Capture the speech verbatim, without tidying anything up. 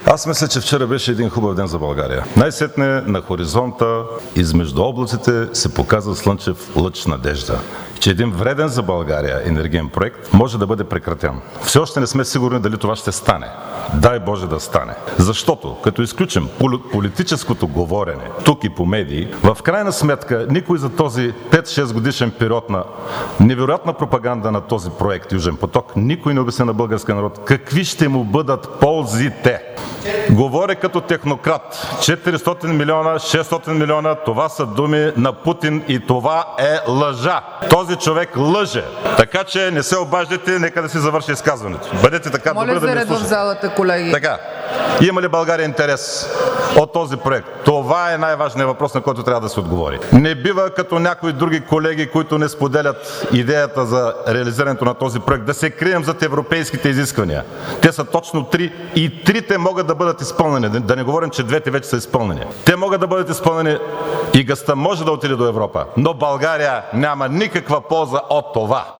Аз мисля, че вчера беше един хубав ден за България. Най-сетне на хоризонта, измежду облаците, се показа слънчев лъч надежда, че един вреден за България енергиен проект може да бъде прекратен. Все още не сме сигурни дали това ще стане. Дай Боже да стане. Защото, като изключим политическото говорене, тук и по медии, в крайна сметка никой за този пет-шест годишен период на невероятна пропаганда на този проект Южен поток, никой не обясня на българския народ какви ще му бъдат ползите. Говоря като технократ. четиристотин милиона, шестстотин милиона, това са думи на Путин и това е лъжа. Този човек лъже. Така че не се обаждайте, нека да си завърши изказването. Бъдете така добри да ми слушате. В залата, колеги. Така. Има ли България интерес от този проект? Това е най-важният въпрос, на който трябва да се отговори. Не бива като някои други колеги, които не споделят идеята за реализирането на този проект, да се крием зад европейските изисквания. Те са точно три и трите могат да бъдат изпълнени. Да не говорим, че двете вече са изпълнени. Те могат да бъдат изпълнени и газта може да отиде до Европа, но България няма никаква полза от това.